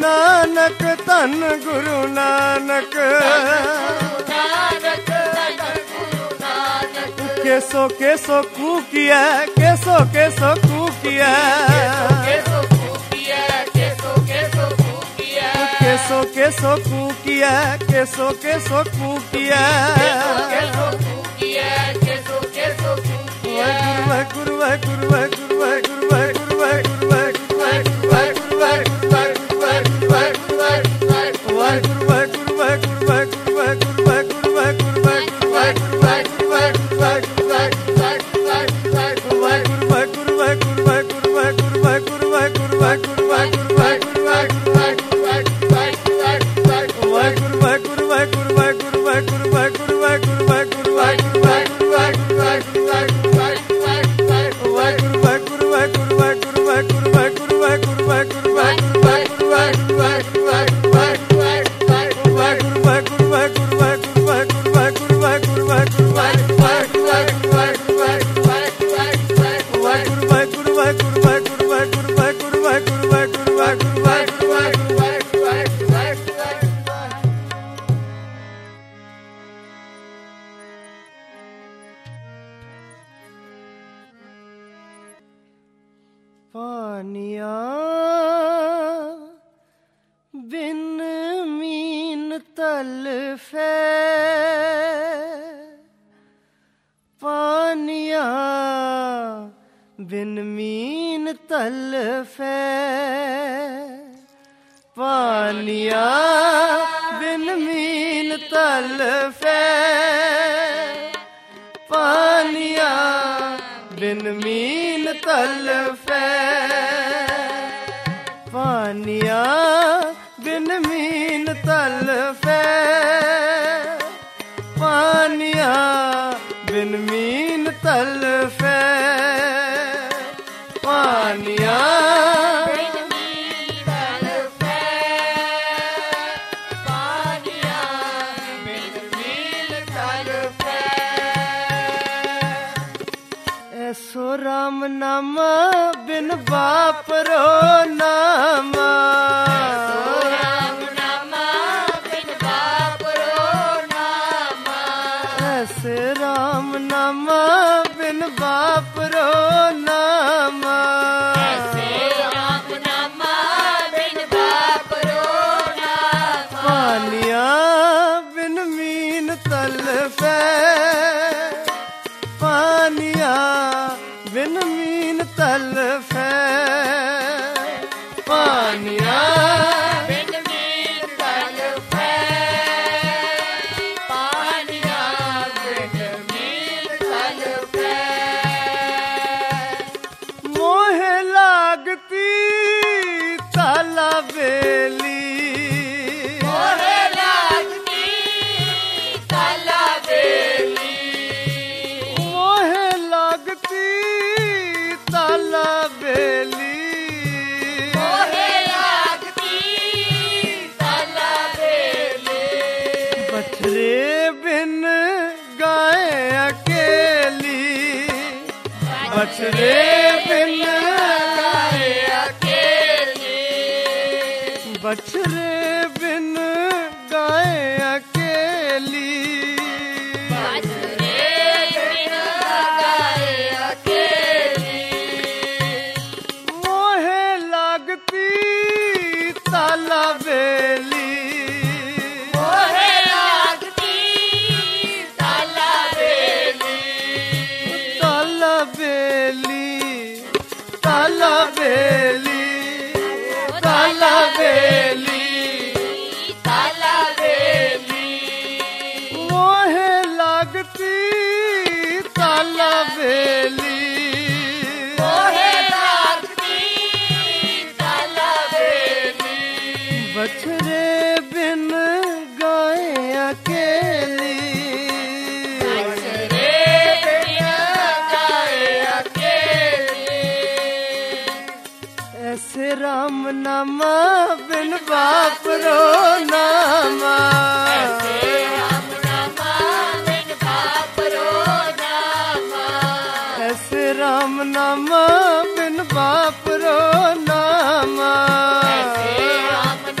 नानक धन गुरु नानक केसो केसो कूकिया केसो केसो कूकिया केसो केसो कूकिया केसो केसो कूकिया गुरु गुरु गुरु गुरु पानिया बिन मीन तलफे पानिया बिन मीन तलफे पानिया बिन मीन तलफे पानिया बिन मीन तलफे पानिया बिन मीन तलफे पानिया बिन मीन तलफे पानिया बिन मीन तलफे पानिया बिन मीन तलफे ऐसो राम नामा बिन बापरो नामा राम नामा बिन बापरो नामा ऐसे राम नामा बिन बापरो नामा ऐसे राम नामा बिन बापरो नामा पानिया बिन मीन तलफे पानिया बिन मीन तलफे पानिया बिन मीन तलफे पानिया बिन मीन तलफे मोहे लागती ताला बेली मोहे लागती ताला बेली मोहे लागती ताला बेली मोहे लागती ताला बेली बछड़े बिन गाय अकेली बछड़े बिन गाय अकेली बछड़े बिन गाय अकेली बछड़े बिन गाय अकेली मोहे लागती ताला बेली मोहे लागती ताला बेली ताला बेली ताला बेली ताला बेली ताला बेली मोहे लागती ताला बेली मोहे लागती ताला बेली बछड़े बिन गाय अकेली बछड़े बिन गाय अकेली ऐसे राम नामा बिन बापरो नामा ऐसे राम नामा बिन बापरो नामा ऐसे राम नामा बिन बापरो नामा ऐसे राम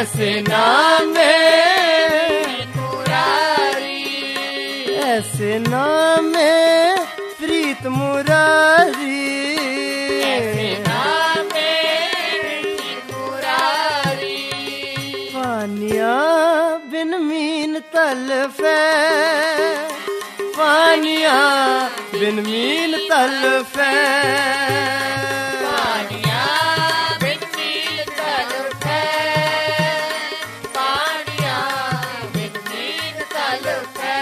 ऐसे नाम में मुरारी, ऐसे नाम में प्रीत मुरारी, ऐसे नाम में मुरारी। पानिया बिन मीन तलफे, पानिया बिन मीन तलफे, पानिया बिन मीन तलफे, पानिया बिन मीन तलफे।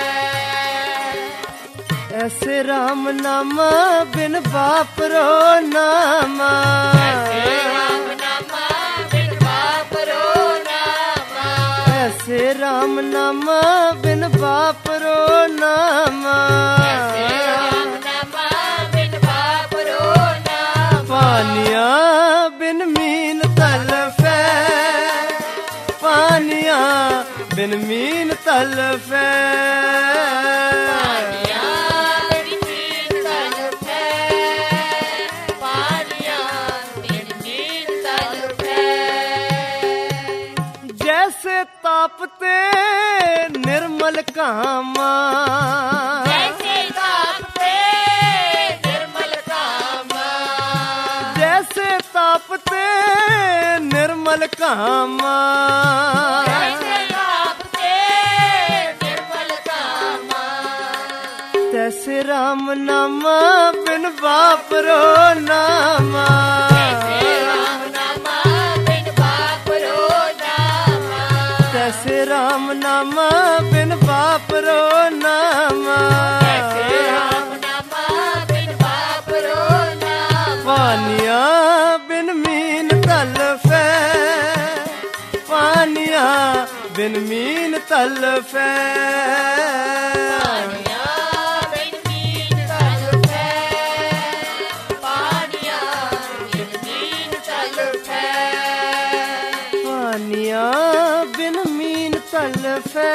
ऐसे राम नामा बिन बापरो नामा, ऐसे राम नामा बिन बापरो नामा, ऐसे राम नामा बिन बापरो नामा, ऐसे राम नामा बिन बापरो नामा। पानिया बिन मीन तलफे, पानिया बिन मीन तलफे, पानिया बिन मीन तलफे, पानिया बिन मीन तलफे। जैसे तापते निर्मल कामा, जैसे तापते निर्मल कामा, जैसे तापते निर्मल कामा, जैसे तापते निर्मल कामा। तैसे राम नामा बिन बापरो नामा, ऐसे राम नामा बिन बापरो नामा, तैसे राम नामा बिन बापरो नामा, ऐसे राम नामा बिन बापरो नामा। पानिया बिन मीन तलफे, पानिया बिन मीन तलफे, पानिया बिन मीन तलफे, पानिया बिन मीन तलफे। पानिया बिन मीन तलफे,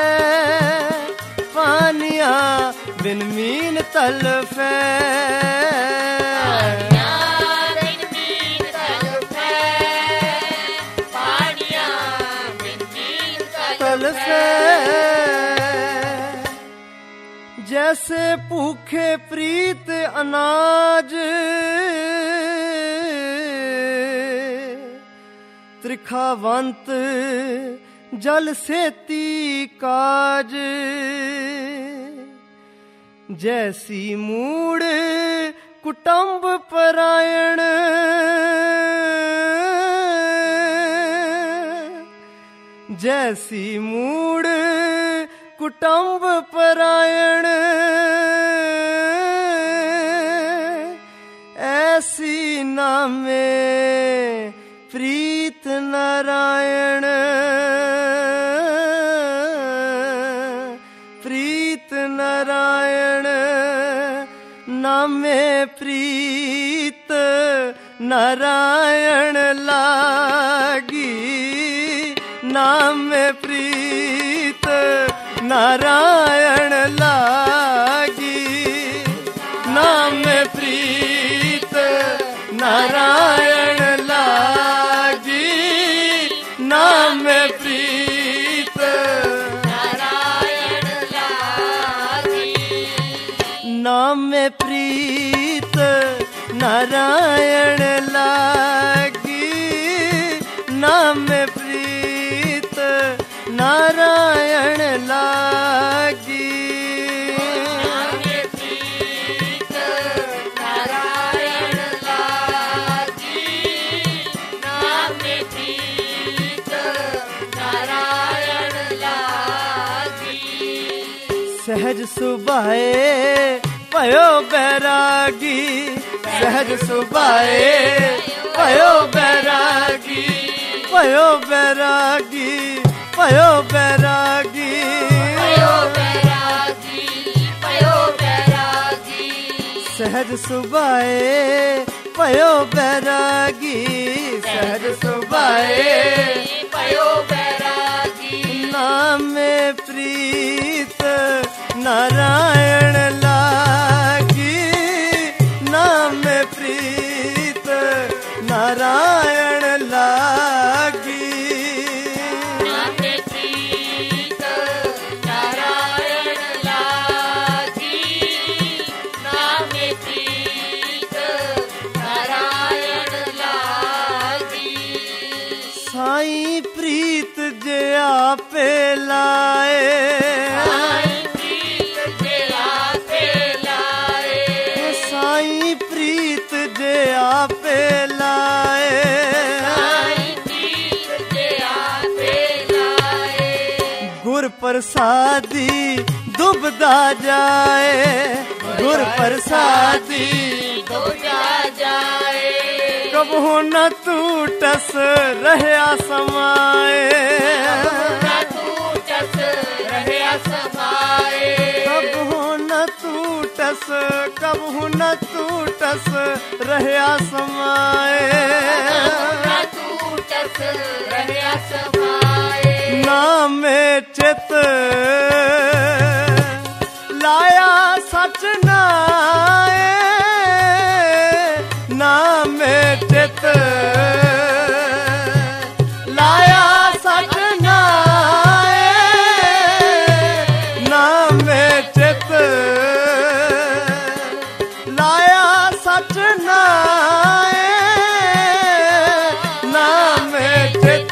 पानिया बिन मीन तलफे, पानिया बिन मीन तलफे, पानिया बिन मीन तलफे। तलफे। जैसे भूखे प्रीत अनाज, त्रिखावंत जल सेती काज, जैसी मूड कुटुंब परायण, जैसी मूड कुटुंब परायण, ऐसी नामे प्रीत नारायण, प्रीत नारायण, नामे प्रीत नारायण लागी, नामे प्रीत नारायण लागी, नामे प्रीत नारायण लागी, नामे प्रीत नारायण लागी, नामे प्रीत नारायण लागी, नामे प्रीत नारायण लागी, नामे प्रीत नारायण लागी, नामे प्रीत नारायण लागी। सहज सुभाए पयो बैरागी, सहज सुभाए पयो बैरागी, पयो बैरागी, पयो बैरागी, पयो बैरागी, पयो बैरागी। सहज सुभाए पयो बैरागी, सहज सुभाए पयो बैरागी। नामे प्रीत नारायण लागी, नामे प्रीत नारायण लागी, ਸਾਈਂ ਪ੍ਰੀਤ ਜੇ ਆਪੇ ਲਾਏ, ਸਾਈਂ ਪ੍ਰੀਤ ਜੇ ਆਪੇ ਲਾਏ, ਸਾਈਂ ਪ੍ਰੀਤ ਜੇ ਆਪੇ ਲਾਏ, ਸਾਈਂ ਪ੍ਰੀਤ ਜੇ ਆਪੇ ਲਾਏ। ਗੁਰ ਪ੍ਰਸਾਦੀ ਡੁੱਬਦਾ ਜਾਏ, ਗੁਰ ਪ੍ਰਸਾਦੀ ਡੁੱਬਦਾ ਜਾਏ, ਕਬਹੁ ਨ ਟੂਟਸ ਰਹਿਆ ਸਮਾਏ, ਨਾ ਟੂਟਸ ਰਹਿਆ ਸਮਾਏ, ਕਬਹੁ ਨ ਟੂਟਸ, ਕਬਹੁ ਨ ਟੂਟਸ ਰਹਿਆ ਸਮਾਏ, ਨਾ ਟੂਟਸ ਰਹਿਆ ਸਮਾਏ। ਨਾਮੇ ਚਿਤ ਲਾਇਆ ਸਚ ਨਾਏ, ਨਾਮੇ ਚਿਤ ਲਾਇਆ ਸਚ ਨਾਏ, ਨਾਮੇ ਚਿਤ ਲਾਇਆ ਸਚ ਨਾਏ, ਨਾਮੇ ਚਿਤ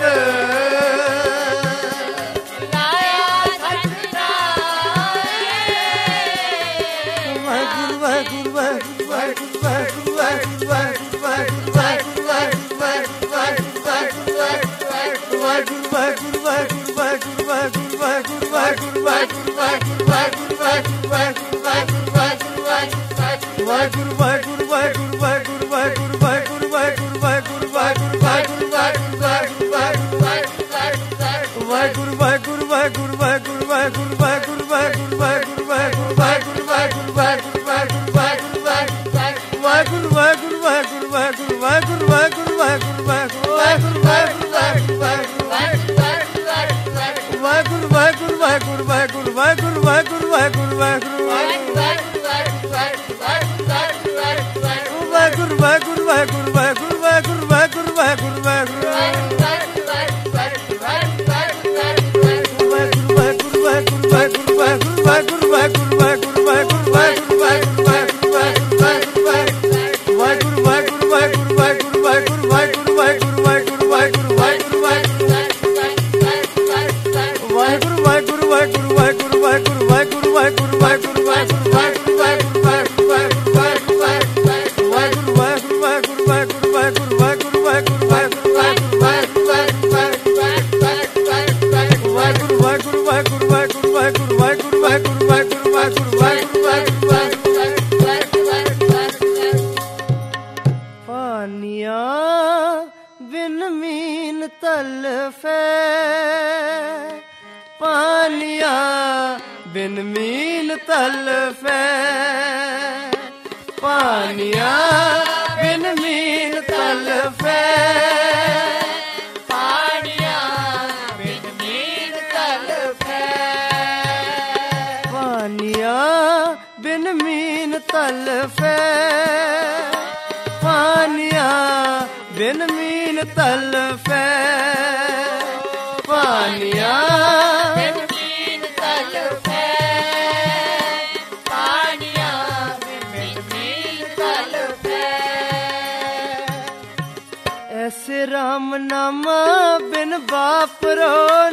राम नामा बिन बापरो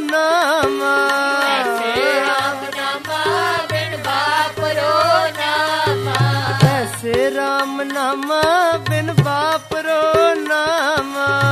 नामा, ऐसे राम नामा बिन बापरो नामा, ऐसे राम नामा बिन बापरो नामा,